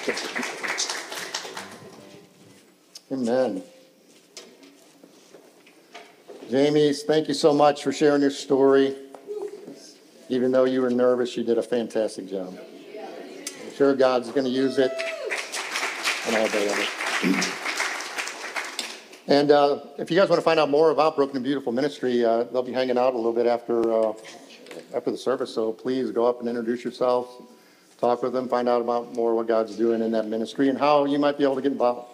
Amen. Jamie, thank you so much for sharing your story. Even though you were nervous, you did a fantastic job. I'm sure God's going to use it. And all day on it. And if you guys want to find out more about Broken and Beautiful Ministry, they'll be hanging out a little bit after the service. So please go up and introduce yourself, talk with them, find out about more what God's doing in that ministry and how you might be able to get involved.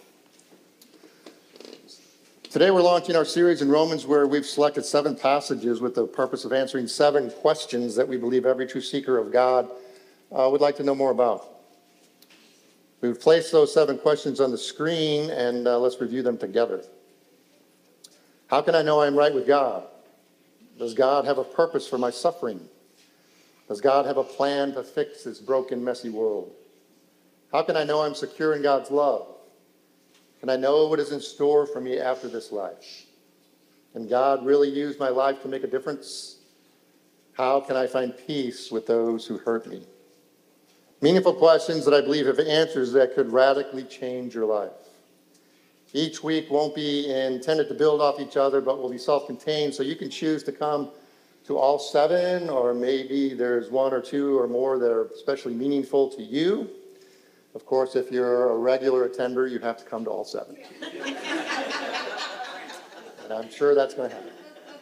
Today we're launching our series in Romans where we've selected 7 passages with the purpose of answering 7 questions that we believe every true seeker of God would like to know more about. We've placed those 7 questions on the screen, and let's review them together. How can I know I'm right with God? Does God have a purpose for my suffering? Does God have a plan to fix this broken, messy world? How can I know I'm secure in God's love? Can I know what is in store for me after this life? Can God really use my life to make a difference? How can I find peace with those who hurt me? Meaningful questions that I believe have answers that could radically change your life. Each week won't be intended to build off each other, but will be self-contained, so you can choose to come to all 7, or maybe there's 1 or 2 or more that are especially meaningful to you. Of course, if you're a regular attender, you have to come to all 7. And I'm sure that's going to happen.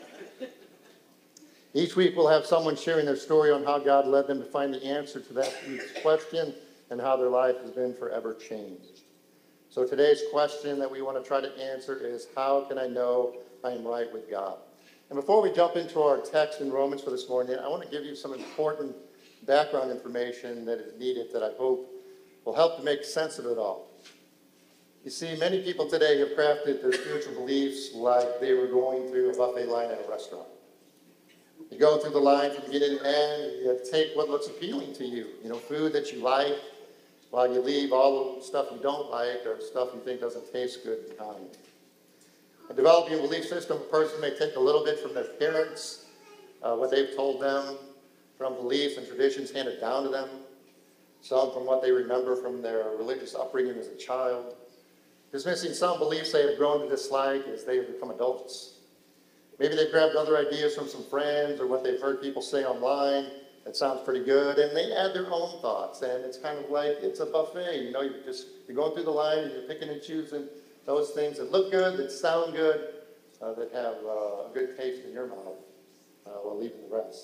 Each week we'll have someone sharing their story on how God led them to find the answer to that week's question and how their life has been forever changed. So today's question that we want to try to answer is, how can I know I am right with God? And before we jump into our text in Romans for this morning, I want to give you some important background information that is needed that I hope will help to make sense of it all. You see, many people today have crafted their spiritual beliefs like they were going through a buffet line at a restaurant. You go through the line from beginning to end, and you take what looks appealing to you. You know, food that you like, while you leave all the stuff you don't like or stuff you think doesn't taste good behind. In developing a belief system, a person may take a little bit from their parents, what they've told them, from beliefs and traditions handed down to them, some from what they remember from their religious upbringing as a child, dismissing some beliefs they have grown to dislike as they have become adults. Maybe they've grabbed other ideas from some friends or what they've heard people say online that sounds pretty good, and they add their own thoughts. And it's kind of like it's a buffet. You know, you're going through the line and you're picking and choosing those things that look good, that sound good, that have a good taste in your mouth, while leaving the rest.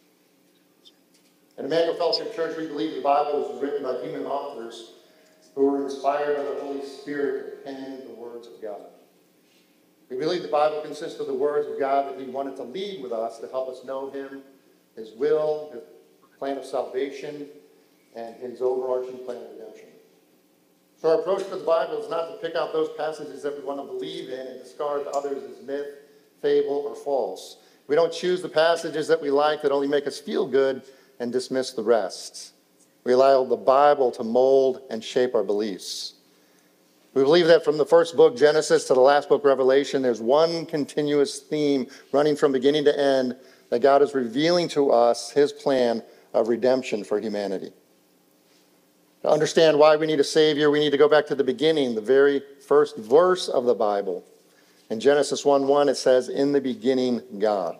In Emmanuel Fellowship Church, we believe the Bible was written by human authors who were inspired by the Holy Spirit to pen the words of God. We believe the Bible consists of the words of God that He wanted to lead with us to help us know Him, His will, His plan of salvation, and His overarching plan of redemption. So our approach to the Bible is not to pick out those passages that we want to believe in and discard the others as myth, fable, or false. We don't choose the passages that we like that only make us feel good and dismiss the rest. We allow the Bible to mold and shape our beliefs. We believe that from the first book, Genesis, to the last book, Revelation, there's one continuous theme running from beginning to end that God is revealing to us His plan of redemption for humanity. To understand why we need a Savior, we need to go back to the beginning, the very first verse of the Bible. In Genesis 1:1, it says, "In the beginning, God."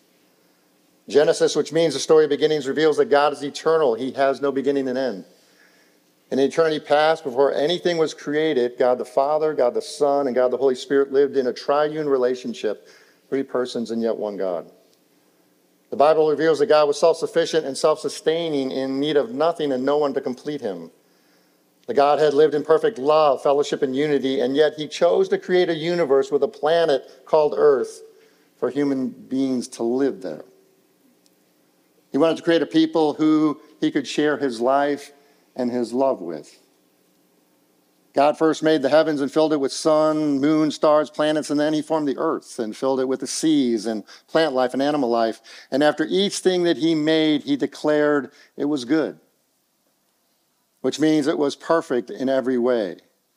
Genesis, which means the story of beginnings, reveals that God is eternal. He has no beginning and end. In eternity past, before anything was created, God the Father, God the Son, and God the Holy Spirit lived in a triune relationship, 3 persons and yet one God. The Bible reveals that God was self-sufficient and self-sustaining, in need of nothing and no one to complete Him. The Godhead lived in perfect love, fellowship, and unity, and yet He chose to create a universe with a planet called Earth for human beings to live there. He wanted to create a people who He could share His life and His love with. God first made the heavens and filled it with sun, moon, stars, planets, and then He formed the earth and filled it with the seas and plant life and animal life. And after each thing that He made, He declared it was good, which means it was perfect in every way.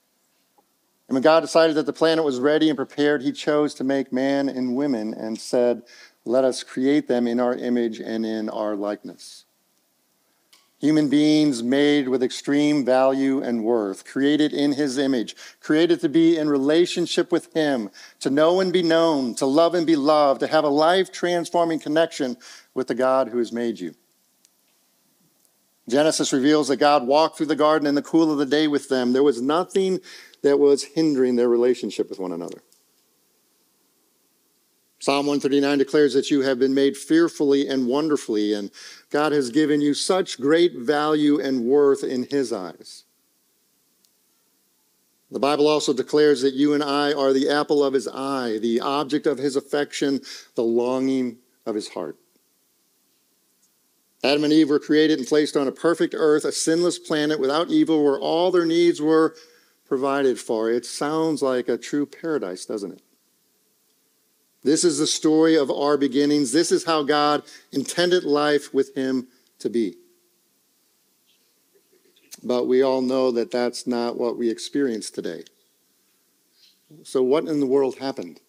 And when God decided that the planet was ready and prepared, He chose to make man and women and said, "Let us create them in our image and in our likeness." Human beings made with extreme value and worth, created in his image, created to be in relationship with him, to know and be known, to love and be loved, to have a life-transforming connection with the God who has made you. Genesis reveals that God walked through the garden in the cool of the day with them. There was nothing that was hindering their relationship with one another. Psalm 139 declares that you have been made fearfully and wonderfully, and God has given you such great value and worth in his eyes. The Bible also declares that you and I are the apple of his eye, the object of his affection, the longing of his heart. Adam and Eve were created and placed on a perfect earth, a sinless planet without evil, where all their needs were provided for. It sounds like a true paradise, doesn't it? This is the story of our beginnings. This is how God intended life with him to be. But we all know that that's not what we experience today. So what in the world happened?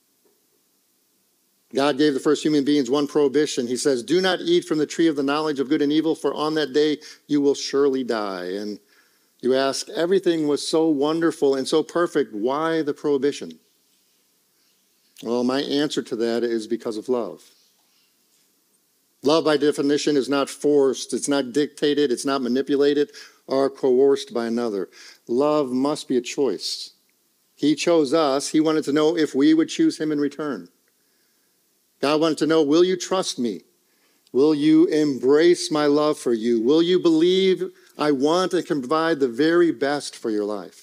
God gave the first human beings one prohibition. He says, do not eat from the tree of the knowledge of good and evil, for on that day you will surely die. And you ask, everything was so wonderful and so perfect. Why the prohibition? Well, my answer to that is because of love. Love, by definition, is not forced. It's not dictated. It's not manipulated or coerced by another. Love must be a choice. He chose us. He wanted to know if we would choose him in return. God wanted to know, will you trust me? Will you embrace my love for you? Will you believe I want and can provide the very best for your life?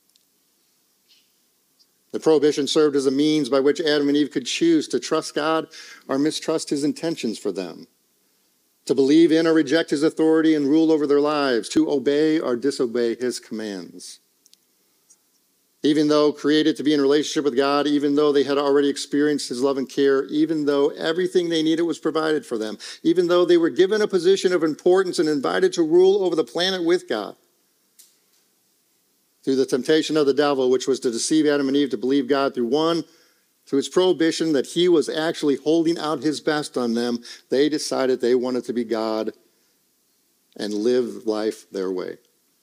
The prohibition served as a means by which Adam and Eve could choose to trust God or mistrust his intentions for them, to believe in or reject his authority and rule over their lives, to obey or disobey his commands. Even though created to be in relationship with God, even though they had already experienced his love and care, even though everything they needed was provided for them, even though they were given a position of importance and invited to rule over the planet with God, through the temptation of the devil, which was to deceive Adam and Eve to believe God through his prohibition that he was actually holding out his best on them, they decided they wanted to be God and live life their way.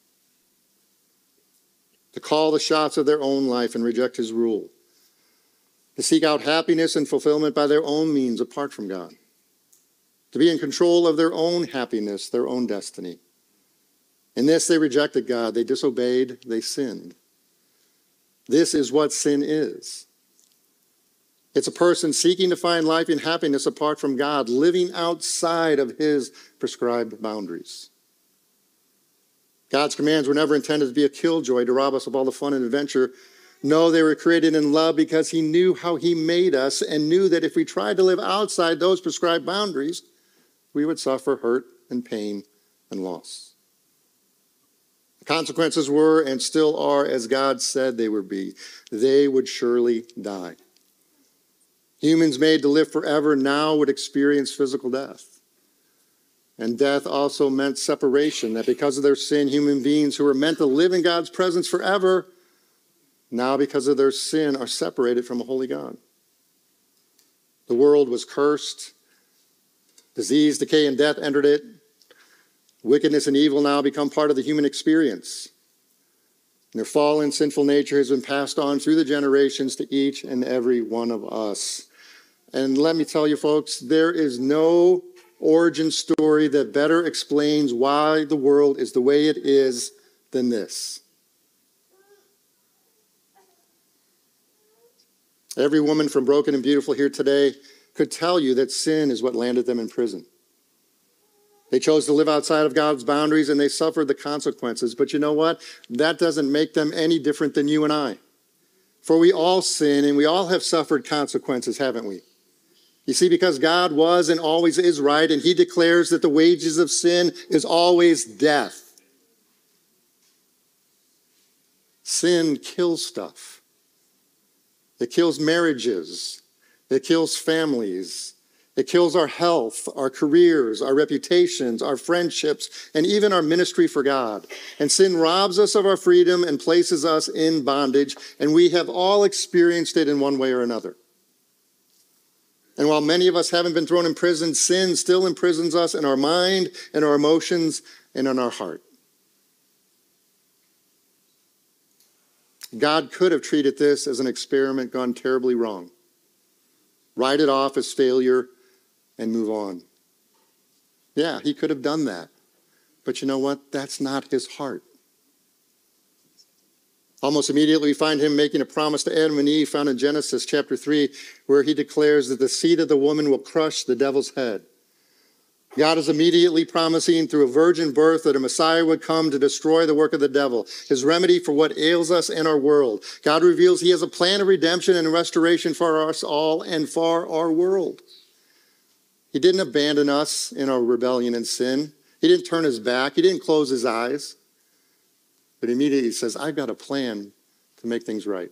To call the shots of their own life and reject his rule. To seek out happiness and fulfillment by their own means apart from God. To be in control of their own happiness, their own destiny. In this, they rejected God. They disobeyed. They sinned. This is what sin is. It's a person seeking to find life and happiness apart from God, living outside of his prescribed boundaries. God's commands were never intended to be a killjoy to rob us of all the fun and adventure. No, they were created in love because he knew how he made us and knew that if we tried to live outside those prescribed boundaries, we would suffer hurt and pain and loss. The consequences were and still are as God said they would be. They would surely die. Humans made to live forever now would experience physical death. And death also meant separation, that because of their sin, human beings who were meant to live in God's presence forever, now because of their sin are separated from a holy God. The world was cursed. Disease, decay, and death entered it. Wickedness and evil now become part of the human experience. And their fallen, sinful nature has been passed on through the generations to each and every one of us. And let me tell you, folks, there is no origin story that better explains why the world is the way it is than this. Every woman from Broken and Beautiful here today could tell you that sin is what landed them in prison. They chose to live outside of God's boundaries and they suffered the consequences. But you know what? That doesn't make them any different than you and I. For we all sin and we all have suffered consequences, haven't we? You see, because God was and always is right, and he declares that the wages of sin is always death. Sin kills stuff. It kills marriages. It kills families. It kills our health, our careers, our reputations, our friendships, and even our ministry for God. And sin robs us of our freedom and places us in bondage, and we have all experienced it in one way or another. And while many of us haven't been thrown in prison, sin still imprisons us in our mind, in our emotions, and in our heart. God could have treated this as an experiment gone terribly wrong. Write it off as failure and move on. Yeah, he could have done that. But you know what? That's not his heart. Almost immediately we find him making a promise to Adam and Eve found in Genesis chapter 3, where he declares that the seed of the woman will crush the devil's head. God is immediately promising through a virgin birth that a Messiah would come to destroy the work of the devil, his remedy for what ails us in our world. God reveals he has a plan of redemption and restoration for us all and for our world. He didn't abandon us in our rebellion and sin. He didn't turn his back. He didn't close his eyes. But immediately he says, I've got a plan to make things right.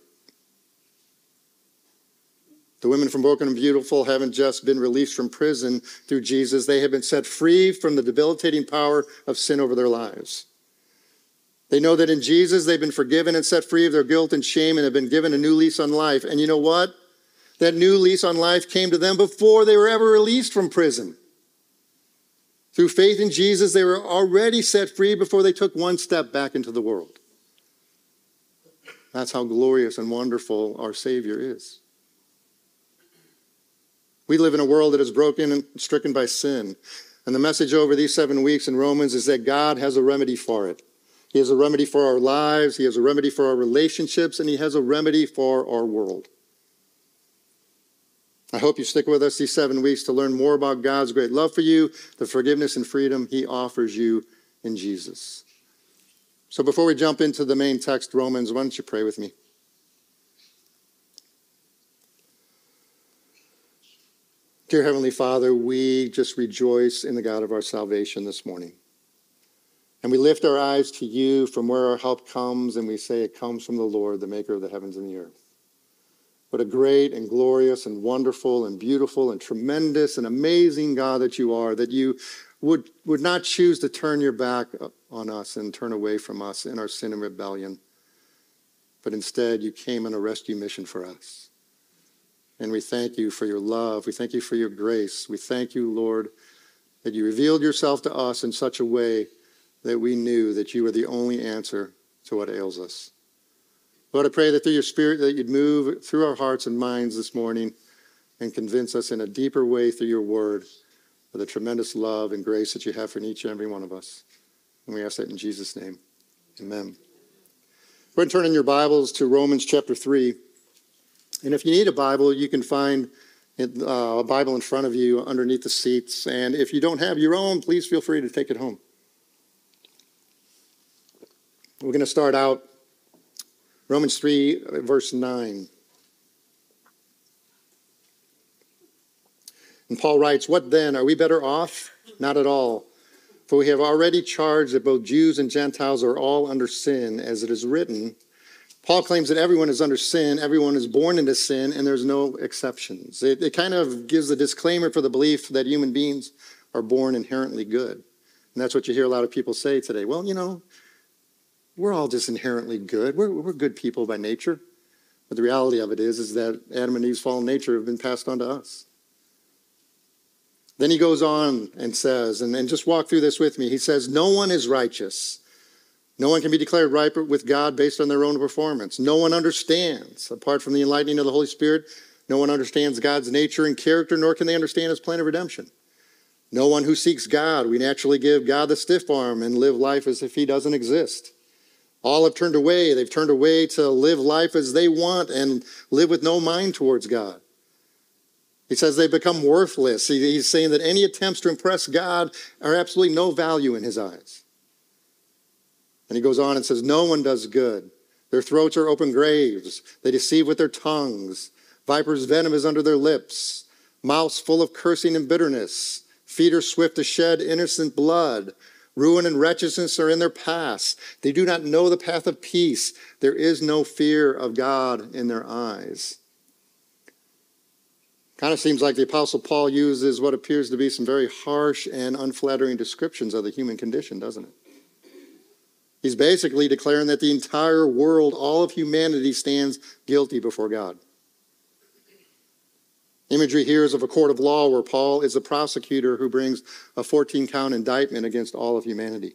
The women from Broken and Beautiful haven't just been released from prison through Jesus. They have been set free from the debilitating power of sin over their lives. They know that in Jesus they've been forgiven and set free of their guilt and shame and have been given a new lease on life. And you know what? That new lease on life came to them before they were ever released from prison. Through faith in Jesus, they were already set free before they took one step back into the world. That's how glorious and wonderful our Savior is. We live in a world that is broken and stricken by sin. And the message over these 7 weeks in Romans is that God has a remedy for it. He has a remedy for our lives. He has a remedy for our relationships. And he has a remedy for our world. I hope you stick with us these 7 weeks to learn more about God's great love for you, the forgiveness and freedom he offers you in Jesus. So before we jump into the main text, Romans, why don't you pray with me? Dear Heavenly Father, we just rejoice in the God of our salvation this morning. And we lift our eyes to you from where our help comes, and we say it comes from the Lord, the maker of the heavens and the earth. What a great and glorious and wonderful and beautiful and tremendous and amazing God that you are, that you would not choose to turn your back on us and turn away from us in our sin and rebellion. But instead, you came on a rescue mission for us. And we thank you for your love. We thank you for your grace. We thank you, Lord, that you revealed yourself to us in such a way that we knew that you were the only answer to what ails us. Lord, I pray that through your Spirit that you'd move through our hearts and minds this morning and convince us in a deeper way through your word of the tremendous love and grace that you have for each and every one of us. And we ask that in Jesus' name. Amen. Go ahead and turn in your Bibles to Romans chapter 3. And if you need a Bible, you can find a Bible in front of you underneath the seats. And if you don't have your own, please feel free to take it home. We're going to start out Romans 3, verse 9. And Paul writes, "What then? Are we better off? Not at all. For we have already charged that both Jews and Gentiles are all under sin, as it is written." Paul claims that everyone is under sin, everyone is born into sin, and there's no exceptions. It kind of gives a disclaimer for the belief that human beings are born inherently good. And that's what you hear a lot of people say today. Well, you know, we're all just inherently good. We're good people by nature. But the reality of it is that Adam and Eve's fallen nature have been passed on to us. Then he goes on and says, and just walk through this with me. He says, no one is righteous. No one can be declared right with God based on their own performance. No one understands. Apart from the enlightening of the Holy Spirit, no one understands God's nature and character, nor can they understand his plan of redemption. No one who seeks God, we naturally give God the stiff arm and live life as if he doesn't exist. All have turned away. They've turned away to live life as they want and live with no mind towards God. He says they've become worthless. He's saying that any attempts to impress God are absolutely no value in his eyes. And he goes on and says, no one does good. Their throats are open graves. They deceive with their tongues. Viper's venom is under their lips. Mouths full of cursing and bitterness. Feet are swift to shed innocent blood. Ruin and wretchedness are in their paths. They do not know the path of peace. There is no fear of God in their eyes. Kind of seems like the Apostle Paul uses what appears to be some very harsh and unflattering descriptions of the human condition, doesn't it? He's basically declaring that the entire world, all of humanity, stands guilty before God. Imagery here is of a court of law where Paul is the prosecutor who brings a 14-count indictment against all of humanity.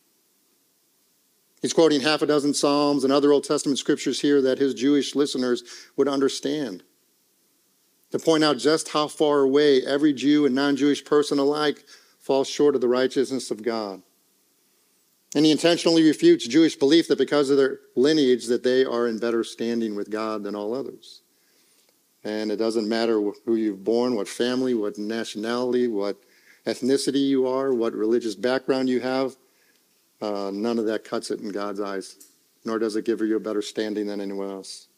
He's quoting half a dozen Psalms and other Old Testament scriptures here that his Jewish listeners would understand, to point out just how far away every Jew and non-Jewish person alike falls short of the righteousness of God. And he intentionally refutes Jewish belief that because of their lineage that they are in better standing with God than all others. And it doesn't matter who you've born, what family, what nationality, what ethnicity you are, what religious background you have. None of that cuts it in God's eyes, nor does it give you a better standing than anyone else.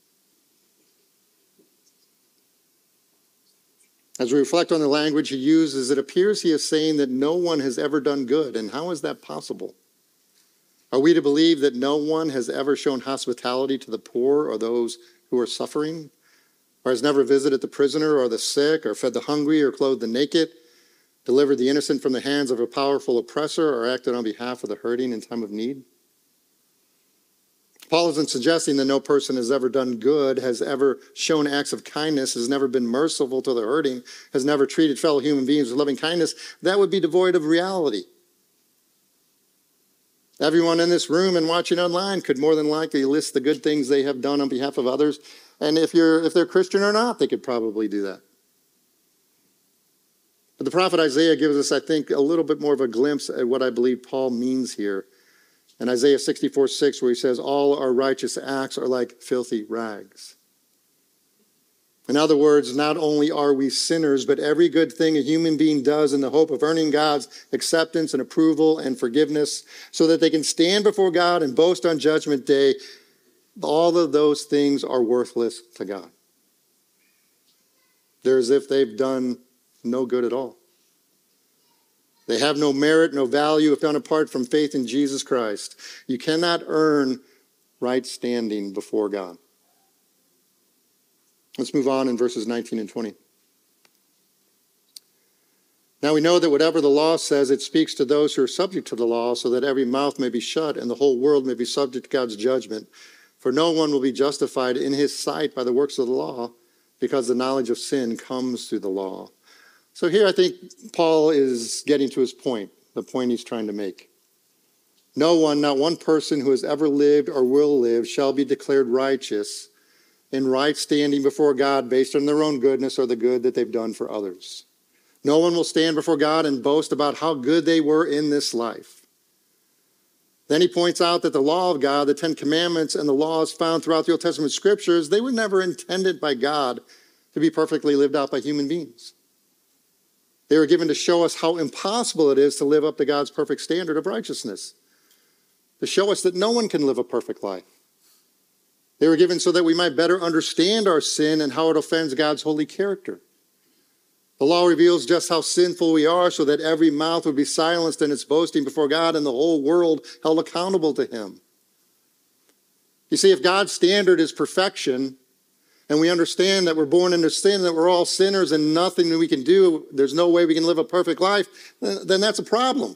As we reflect on the language he uses, it appears he is saying that no one has ever done good. And how is that possible? Are we to believe that no one has ever shown hospitality to the poor or those who are suffering? Or has never visited the prisoner or the sick, or fed the hungry, or clothed the naked, delivered the innocent from the hands of a powerful oppressor, or acted on behalf of the hurting in time of need? Paul isn't suggesting that no person has ever done good, has ever shown acts of kindness, has never been merciful to the hurting, has never treated fellow human beings with loving kindness. That would be devoid of reality. Everyone in this room and watching online could more than likely list the good things they have done on behalf of others. And if they're Christian or not, they could probably do that. But the prophet Isaiah gives us, I think, a little bit more of a glimpse at what I believe Paul means here. In Isaiah 64:6, where he says, all our righteous acts are like filthy rags. In other words, not only are we sinners, but every good thing a human being does in the hope of earning God's acceptance and approval and forgiveness so that they can stand before God and boast on Judgment Day, all of those things are worthless to God. They're as if they've done no good at all. They have no merit, no value if done apart from faith in Jesus Christ. You cannot earn right standing before God. Let's move on in verses 19 and 20. Now we know that whatever the law says, it speaks to those who are subject to the law, so that every mouth may be shut and the whole world may be subject to God's judgment. For no one will be justified in his sight by the works of the law, because the knowledge of sin comes through the law. So here I think Paul is getting to his point, the point he's trying to make. No one, not one person who has ever lived or will live, shall be declared righteous in right standing before God based on their own goodness or the good that they've done for others. No one will stand before God and boast about how good they were in this life. Then he points out that the law of God, the Ten Commandments, and the laws found throughout the Old Testament scriptures, they were never intended by God to be perfectly lived out by human beings. They were given to show us how impossible it is to live up to God's perfect standard of righteousness, to show us that no one can live a perfect life. They were given so that we might better understand our sin and how it offends God's holy character. The law reveals just how sinful we are so that every mouth would be silenced in its boasting before God and the whole world held accountable to him. You see, if God's standard is perfection, and we understand that we're born into sin, that we're all sinners and nothing that we can do, there's no way we can live a perfect life, then that's a problem.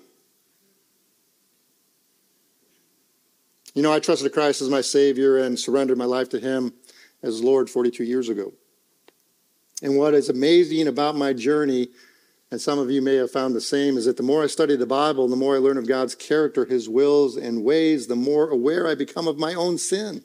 You know, I trusted Christ as my Savior and surrendered my life to him as Lord 42 years ago. And what is amazing about my journey, and some of you may have found the same, is that the more I study the Bible, the more I learn of God's character, his wills and ways, the more aware I become of my own sin.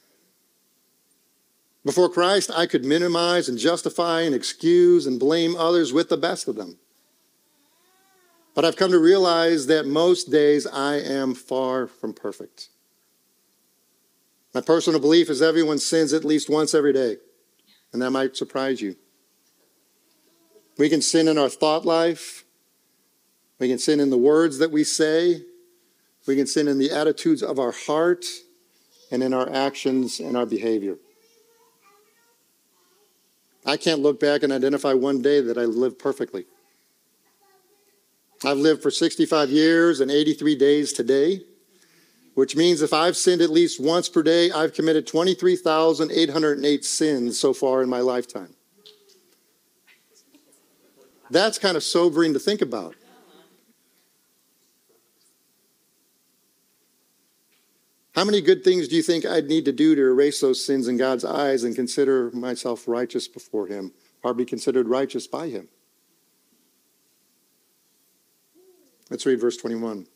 Before Christ, I could minimize and justify and excuse and blame others with the best of them. But I've come to realize that most days I am far from perfect. My personal belief is everyone sins at least once every day, and that might surprise you. We can sin in our thought life. We can sin in the words that we say. We can sin in the attitudes of our heart and in our actions and our behavior. I can't look back and identify one day that I lived perfectly. I've lived for 65 years and 83 days today, which means if I've sinned at least once per day, I've committed 23,808 sins so far in my lifetime. That's kind of sobering to think about. How many good things do you think I'd need to do to erase those sins in God's eyes and consider myself righteous before him? are be considered righteous by him. Let's read verse 21.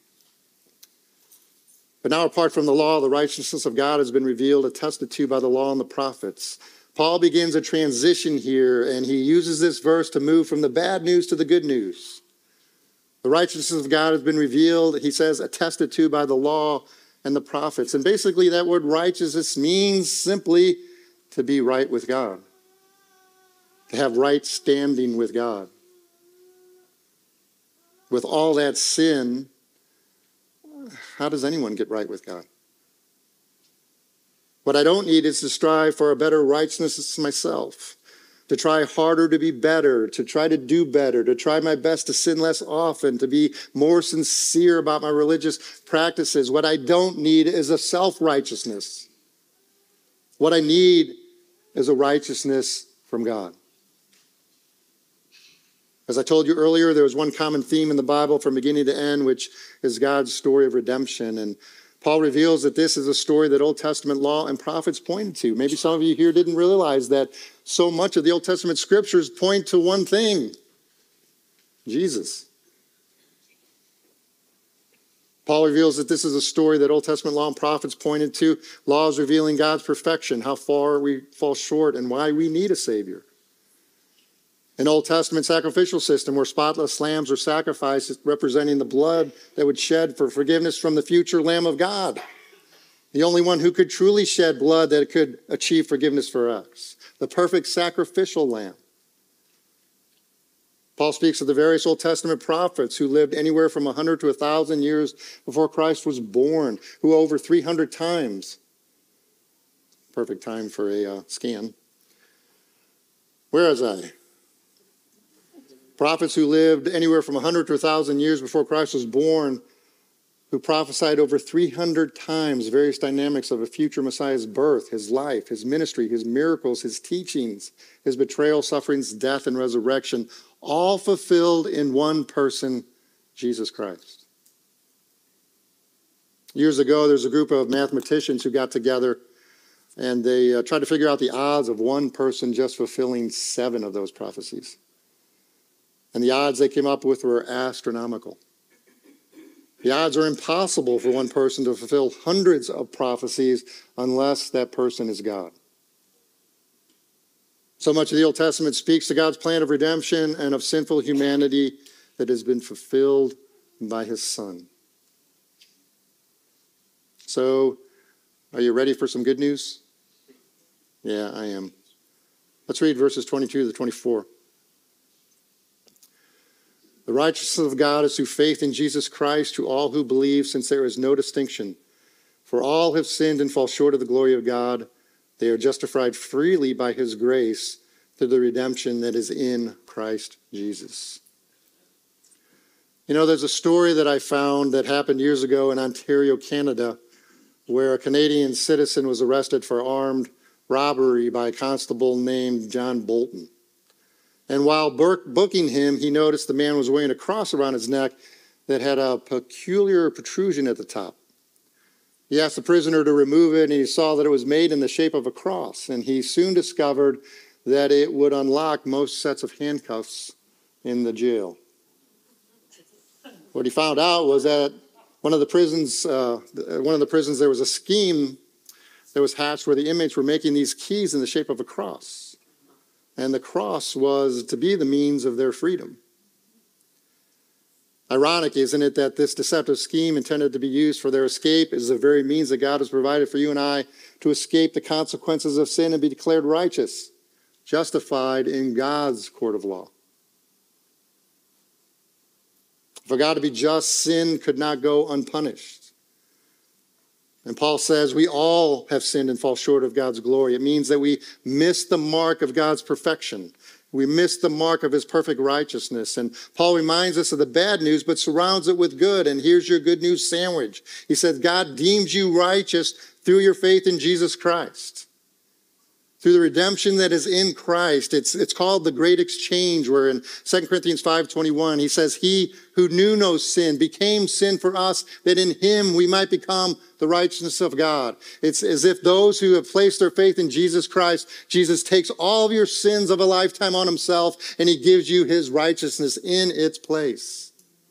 But now apart from the law, the righteousness of God has been revealed, attested to by the law and the prophets. Paul begins a transition here, and he uses this verse to move from the bad news to the good news. The righteousness of God has been revealed, he says, attested to by the law and the prophets. And basically that word righteousness means simply to be right with God, to have right standing with God. With all that sin, how does anyone get right with God? What I don't need is to strive for a better righteousness myself, to try harder to be better, to try to do better, to try my best to sin less often, to be more sincere about my religious practices. What I don't need is a self-righteousness. What I need is a righteousness from God. As I told you earlier, there was one common theme in the Bible from beginning to end, which is God's story of redemption. And Paul reveals that this is a story that Old Testament law and prophets pointed to. Maybe some of you here didn't realize that so much of the Old Testament scriptures point to one thing: Jesus. Paul reveals that this is a story that Old Testament law and prophets pointed to. Laws revealing God's perfection, how far we fall short, and why we need a Savior. An Old Testament sacrificial system where spotless lambs were sacrificed, representing the blood that would shed for forgiveness from the future Lamb of God. The only one who could truly shed blood that could achieve forgiveness for us. The perfect sacrificial lamb. Paul speaks of the various Old Testament prophets who lived anywhere from 100 to 1,000 years before Christ was born, who over 300 times, perfect time for a scan. Where was I? Prophets who lived anywhere from 100 to 1,000 years before Christ was born, who prophesied over 300 times various dynamics of a future Messiah's birth, his life, his ministry, his miracles, his teachings, his betrayal, sufferings, death, and resurrection, all fulfilled in one person, Jesus Christ. Years ago, there's a group of mathematicians who got together and they tried to figure out the odds of one person just fulfilling 7 of those prophecies. And the odds they came up with were astronomical. The odds are impossible for one person to fulfill hundreds of prophecies unless that person is God. So much of the Old Testament speaks to God's plan of redemption and of sinful humanity that has been fulfilled by his Son. So, are you ready for some good news? Yeah, I am. Let's read verses 22 to 24. The righteousness of God is through faith in Jesus Christ to all who believe, since there is no distinction. For all have sinned and fall short of the glory of God. They are justified freely by his grace through the redemption that is in Christ Jesus. You know, there's a story that I found that happened years ago in Ontario, Canada, where a Canadian citizen was arrested for armed robbery by a constable named John Bolton. And while booking him, he noticed the man was wearing a cross around his neck that had a peculiar protrusion at the top. He asked the prisoner to remove it, and he saw that it was made in the shape of a cross. And he soon discovered that it would unlock most sets of handcuffs in the jail. What he found out was that one of the prisons, there was a scheme that was hatched where the inmates were making these keys in the shape of a cross. And the cross was to be the means of their freedom. Ironic, isn't it, that this deceptive scheme intended to be used for their escape is the very means that God has provided for you and I to escape the consequences of sin and be declared righteous, justified in God's court of law. For God to be just, sin could not go unpunished. And Paul says we all have sinned and fall short of God's glory. It means that we miss the mark of God's perfection. We miss the mark of his perfect righteousness. And Paul reminds us of the bad news, but surrounds it with good. And here's your good news sandwich. He says God deems you righteous through your faith in Jesus Christ. through the redemption that is in Christ. It's called the great exchange, where in 2 Corinthians 5:21, he says, he who knew no sin became sin for us, that in him we might become the righteousness of God. It's as if those who have placed their faith in Jesus Christ, Jesus takes all of your sins of a lifetime on himself, and he gives you his righteousness in its place.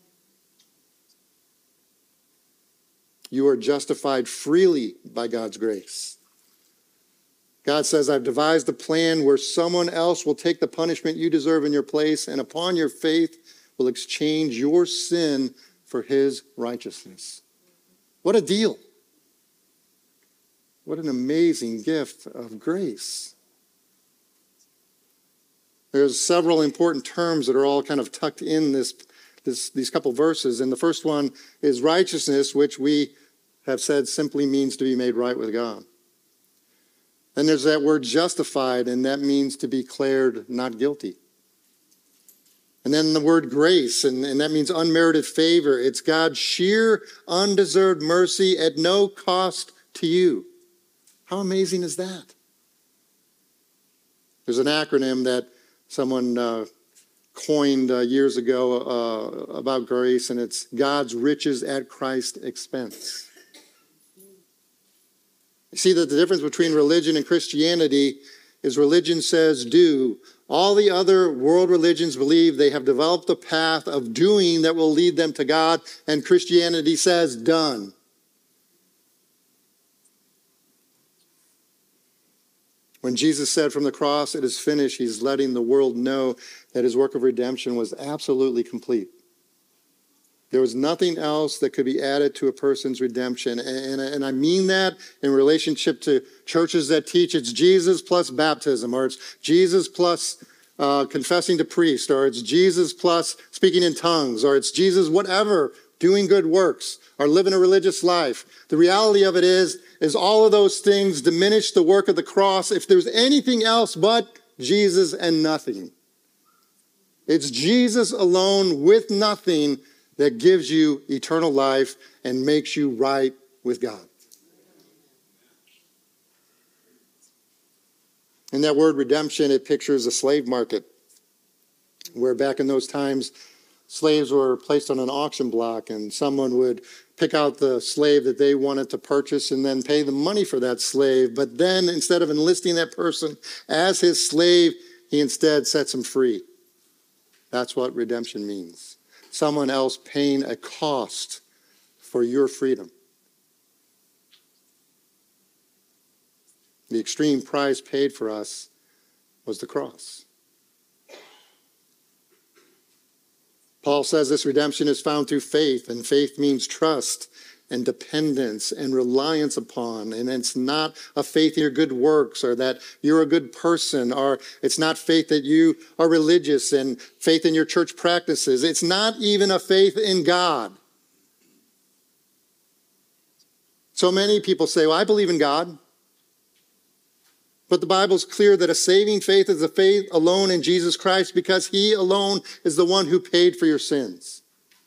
You are justified freely by God's grace. God says, I've devised a plan where someone else will take the punishment you deserve in your place, and upon your faith will exchange your sin for his righteousness. What a deal. What an amazing gift of grace. There's several important terms that are all kind of tucked in these couple verses. And the first one is righteousness, which we have said simply means to be made right with God. Then there's that word justified, and that means to be declared not guilty. And then the word grace, and that means unmerited favor. It's God's sheer, undeserved mercy at no cost to you. How amazing is that? There's an acronym that someone coined years ago about grace, and it's God's riches at Christ's expense. You see that the difference between religion and Christianity is religion says do. All the other world religions believe they have developed a path of doing that will lead them to God, and Christianity says done. When Jesus said from the cross, it is finished, he's letting the world know that his work of redemption was absolutely complete. There was nothing else that could be added to a person's redemption. And I mean that in relationship to churches that teach it's Jesus plus baptism, or it's Jesus plus confessing to priest, or it's Jesus plus speaking in tongues, or it's Jesus whatever, doing good works, or living a religious life. The reality of it is all of those things diminish the work of the cross if there's anything else but Jesus and nothing. It's Jesus alone with nothing that gives you eternal life and makes you right with God. In that word redemption, it pictures a slave market, where back in those times, slaves were placed on an auction block, and someone would pick out the slave that they wanted to purchase and then pay the money for that slave. But then instead of enlisting that person as his slave, he instead sets him free. That's what redemption means. Someone else paying a cost for your freedom. The extreme price paid for us was the cross. Paul says this redemption is found through faith, and faith means trust and dependence and reliance upon. And it's not a faith in your good works or that you're a good person, or it's not faith that you are religious and faith in your church practices. It's not even a faith in God. So many people say, well, I believe in God. But the Bible's clear that a saving faith is a faith alone in Jesus Christ, because he alone is the one who paid for your sins.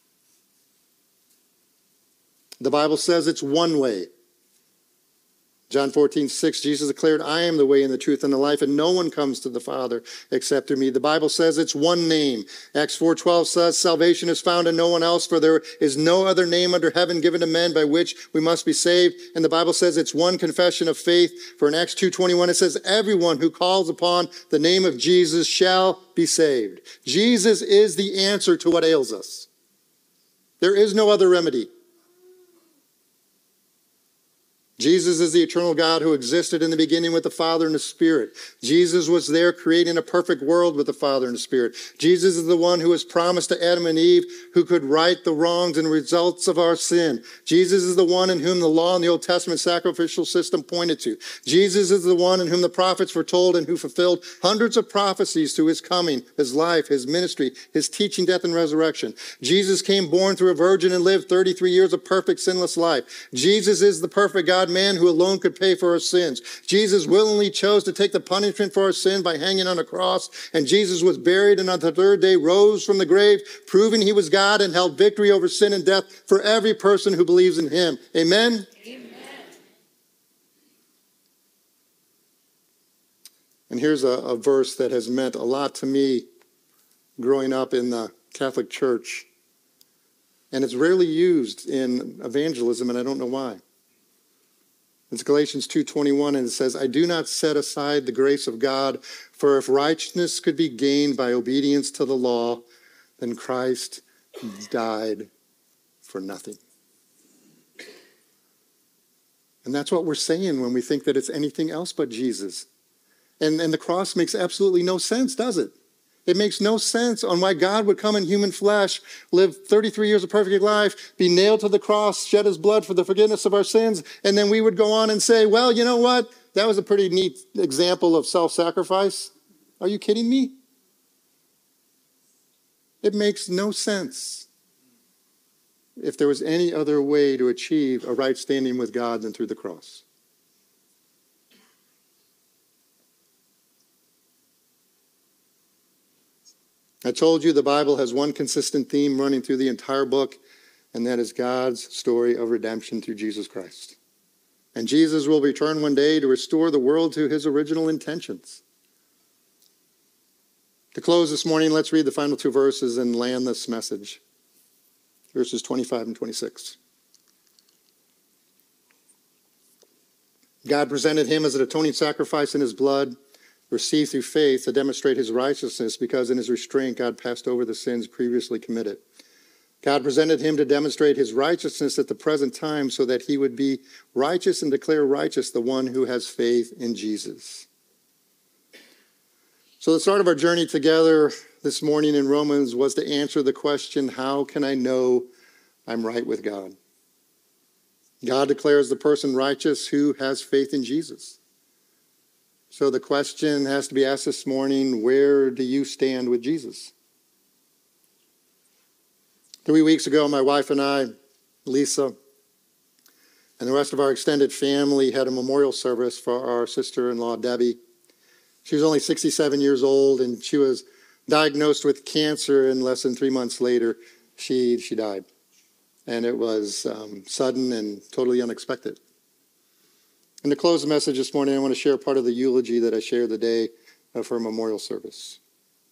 The Bible says it's one way. John 14:6, Jesus declared, I am the way and the truth and the life, and no one comes to the Father except through me. The Bible says it's one name. Acts 4:12 says salvation is found in no one else, for there is no other name under heaven given to men by which we must be saved. And the Bible says it's one confession of faith. For in Acts 2:21 it says everyone who calls upon the name of Jesus shall be saved. Jesus is the answer to what ails us. There is no other remedy. Jesus is the eternal God who existed in the beginning with the Father and the Spirit. Jesus was there creating a perfect world with the Father and the Spirit. Jesus is the one who was promised to Adam and Eve, who could right the wrongs and results of our sin. Jesus is the one in whom the law and the Old Testament sacrificial system pointed to. Jesus is the one in whom the prophets were told and who fulfilled hundreds of prophecies through his coming, his life, his ministry, his teaching, death, and resurrection. Jesus came born through a virgin and lived 33 years of perfect, sinless life. Jesus is the perfect God man who alone could pay for our sins. Jesus willingly chose to take the punishment for our sin by hanging on a cross, and Jesus was buried and on the third day rose from the grave, proving he was God and held victory over sin and death for every person who believes in him. Amen? Amen. And here's a verse that has meant a lot to me growing up in the Catholic Church. And it's rarely used in evangelism, and I don't know why. It's Galatians 2:21, and it says, I do not set aside the grace of God, for if righteousness could be gained by obedience to the law, then Christ died for nothing. And that's what we're saying when we think that it's anything else but Jesus. And the cross makes absolutely no sense, does it? It makes no sense on why God would come in human flesh, live 33 years of perfect life, be nailed to the cross, shed his blood for the forgiveness of our sins, and then we would go on and say, well, you know what? That was a pretty neat example of self-sacrifice. Are you kidding me? It makes no sense if there was any other way to achieve a right standing with God than through the cross. I told you the Bible has one consistent theme running through the entire book, and that is God's story of redemption through Jesus Christ. And Jesus will return one day to restore the world to his original intentions. To close this morning, let's read the final two verses and land this message. Verses 25 and 26. God presented him as an atoning sacrifice in his blood, received through faith to demonstrate his righteousness, because in his restraint God passed over the sins previously committed. God presented him to demonstrate his righteousness at the present time so that he would be righteous and declare righteous the one who has faith in Jesus. So the start of our journey together this morning in Romans was to answer the question, how can I know I'm right with God? God declares the person righteous who has faith in Jesus. So the question has to be asked this morning, where do you stand with Jesus? 3 weeks ago, my wife and I, Lisa, and the rest of our extended family had a memorial service for our sister-in-law, Debbie. She was only 67 years old, and she was diagnosed with cancer, and less than 3 months later, she died. And it was sudden and totally unexpected. And to close the message this morning, I want to share part of the eulogy that I shared the day of her memorial service.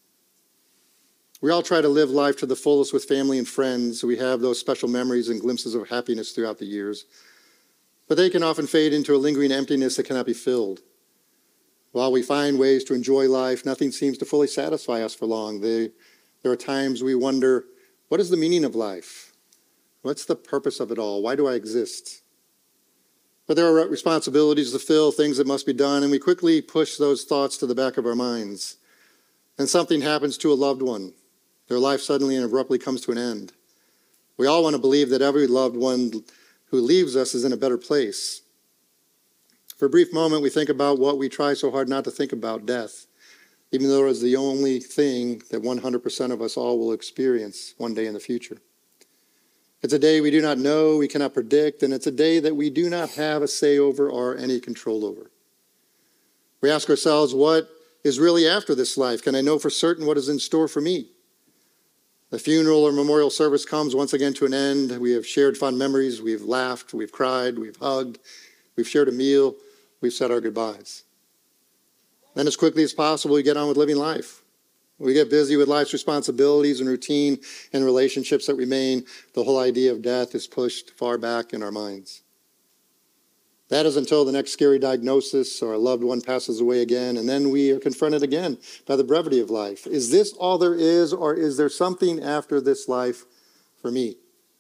We all try to live life to the fullest with family and friends. We have those special memories and glimpses of happiness throughout the years. But they can often fade into a lingering emptiness that cannot be filled. While we find ways to enjoy life, nothing seems to fully satisfy us for long. There are times we wonder, what is the meaning of life? What's the purpose of it all? Why do I exist? But there are responsibilities to fill, things that must be done, and we quickly push those thoughts to the back of our minds. And something happens to a loved one. Their life suddenly and abruptly comes to an end. We all want to believe that every loved one who leaves us is in a better place. For a brief moment, we think about what we try so hard not to think about, death, even though it is the only thing that 100% of us all will experience one day in the future. It's a day we do not know, we cannot predict, and it's a day that we do not have a say over or any control over. We ask ourselves, what is really after this life? Can I know for certain what is in store for me? The funeral or memorial service comes once again to an end. We have shared fond memories, we've laughed, we've cried, we've hugged, we've shared a meal, we've said our goodbyes. Then as quickly as possible, we get on with living life. We get busy with life's responsibilities and routine and relationships that remain. The whole idea of death is pushed far back in our minds. That is until the next scary diagnosis or a loved one passes away again, and then we are confronted again by the brevity of life. Is this all there is, or is there something after this life for me?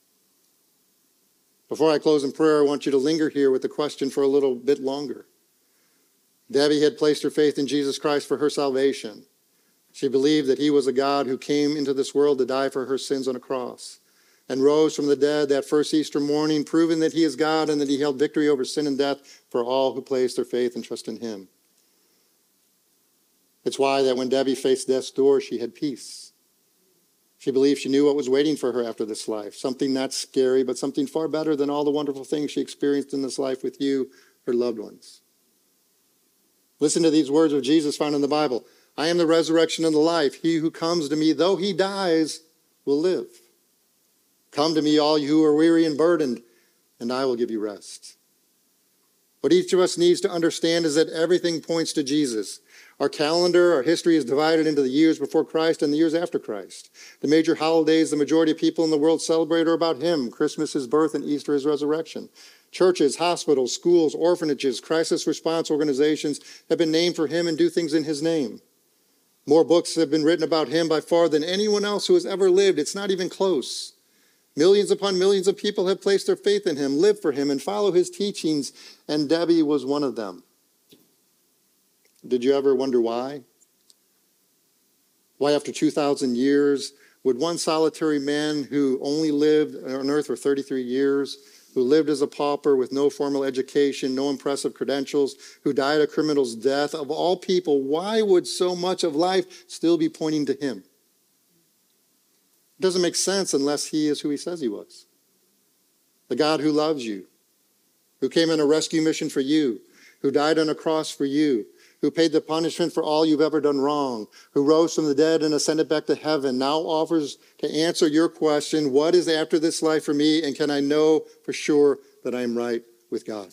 Before I close in prayer, I want you to linger here with the question for a little bit longer. Debbie had placed her faith in Jesus Christ for her salvation. She believed that he was a God who came into this world to die for her sins on a cross and rose from the dead that first Easter morning, proving that he is God and that he held victory over sin and death for all who place their faith and trust in him. It's why that when Debbie faced death's door, she had peace. She believed she knew what was waiting for her after this life, something not scary, but something far better than all the wonderful things she experienced in this life with you, her loved ones. Listen to these words of Jesus found in the Bible. I am the resurrection and the life. He who comes to me, though he dies, will live. Come to me, all you who are weary and burdened, and I will give you rest. What each of us needs to understand is that everything points to Jesus. Our calendar, our history is divided into the years before Christ and the years after Christ. The major holidays the majority of people in the world celebrate are about him. Christmas, his birth, and Easter, his resurrection. Churches, hospitals, schools, orphanages, crisis response organizations have been named for him and do things in his name. More books have been written about him by far than anyone else who has ever lived. It's not even close. Millions upon millions of people have placed their faith in him, live for him, and follow his teachings, and Debbie was one of them. Did you ever wonder why? Why after 2,000 years would one solitary man who only lived on earth for 33 years, who lived as a pauper with no formal education, no impressive credentials, who died a criminal's death, of all people, why would so much of life still be pointing to him? It doesn't make sense unless he is who he says he was. The God who loves you, who came on a rescue mission for you, who died on a cross for you, who paid the punishment for all you've ever done wrong, who rose from the dead and ascended back to heaven, now offers to answer your question, what is after this life for me, and can I know for sure that I am right with God?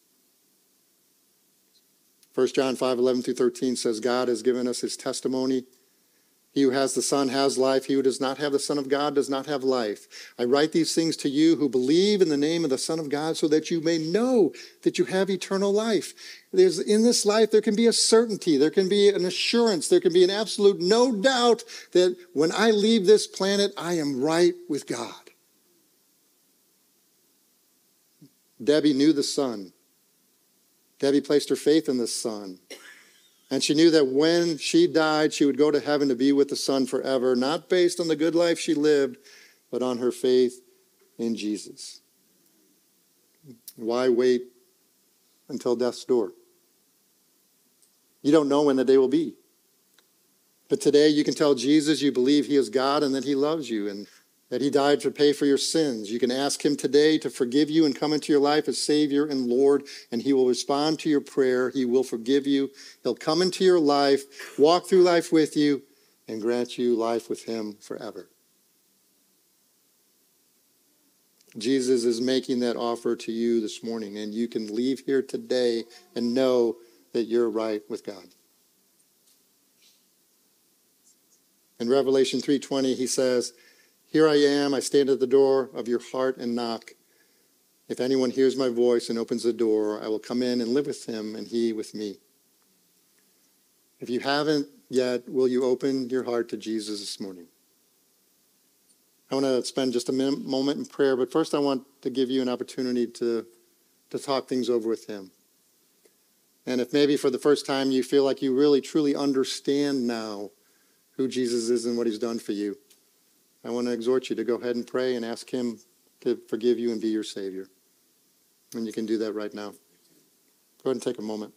1 John 5:11-13 says, God has given us his testimony. He who has the Son has life. He who does not have the Son of God does not have life. I write these things to you who believe in the name of the Son of God so that you may know that you have eternal life. In this life, there can be a certainty. There can be an assurance. There can be an absolute no doubt that when I leave this planet, I am right with God. Debbie knew the Son. Debbie placed her faith in the Son. And she knew that when she died, she would go to heaven to be with the Son forever, not based on the good life she lived, but on her faith in Jesus. Why wait until death's door? You don't know when the day will be. But today you can tell Jesus you believe he is God and that he loves you and that he died to pay for your sins. You can ask him today to forgive you and come into your life as Savior and Lord, and he will respond to your prayer. He will forgive you. He'll come into your life, walk through life with you, and grant you life with him forever. Jesus is making that offer to you this morning, and you can leave here today and know that you're right with God. In Revelation 3:20, he says, here I am, I stand at the door of your heart and knock. If anyone hears my voice and opens the door, I will come in and live with him and he with me. If you haven't yet, will you open your heart to Jesus this morning? I want to spend just a moment in prayer, but first I want to give you an opportunity to talk things over with him. And if maybe for the first time you feel like you really truly understand now who Jesus is and what he's done for you, I want to exhort you to go ahead and pray and ask him to forgive you and be your Savior. And you can do that right now. Go ahead and take a moment.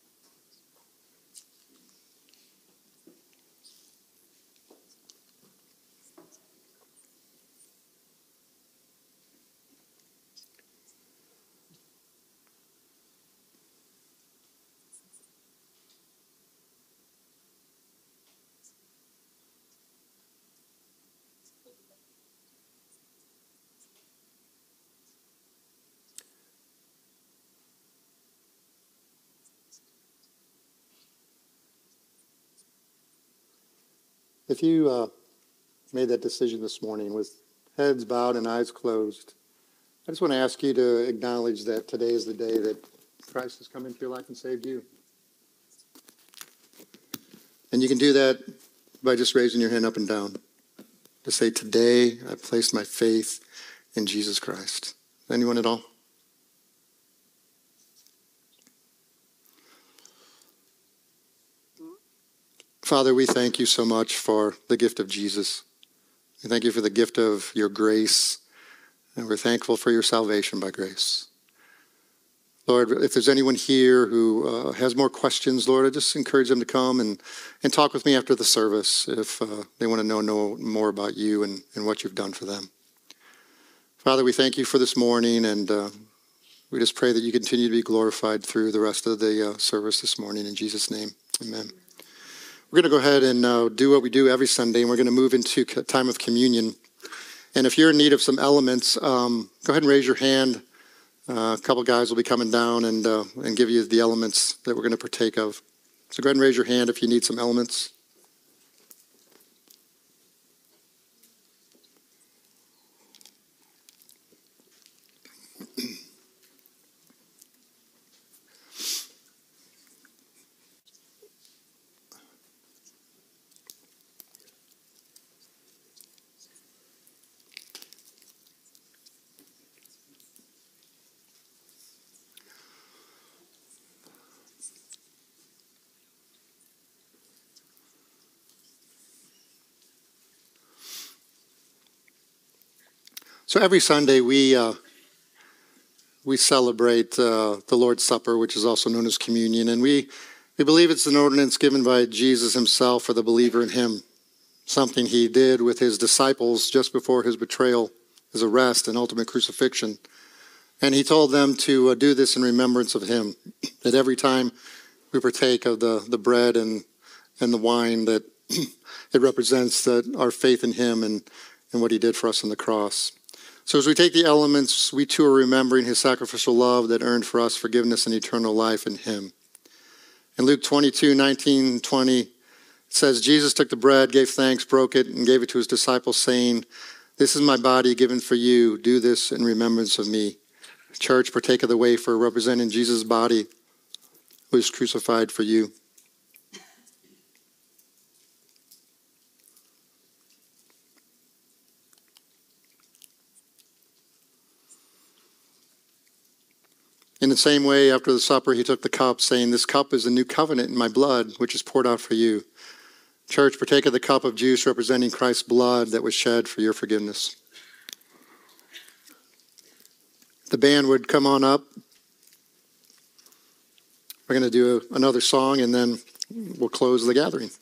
If you made that decision this morning with heads bowed and eyes closed, I just want to ask you to acknowledge that today is the day that Christ has come into your life and saved you. And you can do that by just raising your hand up and down to say, today I placed my faith in Jesus Christ. Anyone at all? Father, we thank you so much for the gift of Jesus. We thank you for the gift of your grace, and we're thankful for your salvation by grace. Lord, if there's anyone here who has more questions, Lord, I just encourage them to come and talk with me after the service if they want to know more about you and what you've done for them. Father, we thank you for this morning, and we just pray that you continue to be glorified through the rest of the service this morning. In Jesus' name, amen. We're going to go ahead and do what we do every Sunday, and we're going to move into time of communion. And if you're in need of some elements, go ahead and raise your hand A couple guys will be coming down and give you the elements that we're going to partake of. So go ahead and raise your hand if you need some elements. So every Sunday we celebrate the Lord's Supper, which is also known as communion, and we believe it's an ordinance given by Jesus himself for the believer in him, something he did with his disciples just before his betrayal, his arrest, and ultimate crucifixion. And he told them to do this in remembrance of him, that every time we partake of the bread and the wine, that it represents our faith in him and what he did for us on the cross. So as we take the elements, we too are remembering his sacrificial love that earned for us forgiveness and eternal life in him. In Luke 22:19-20, it says, Jesus took the bread, gave thanks, broke it, and gave it to his disciples, saying, this is my body given for you. Do this in remembrance of me. Church, partake of the wafer representing Jesus' body, who was crucified for you. In the same way, after the supper, he took the cup, saying, this cup is the new covenant in my blood, which is poured out for you. Church, partake of the cup of juice representing Christ's blood that was shed for your forgiveness. The band would come on up. We're going to do another song, and then we'll close the gathering.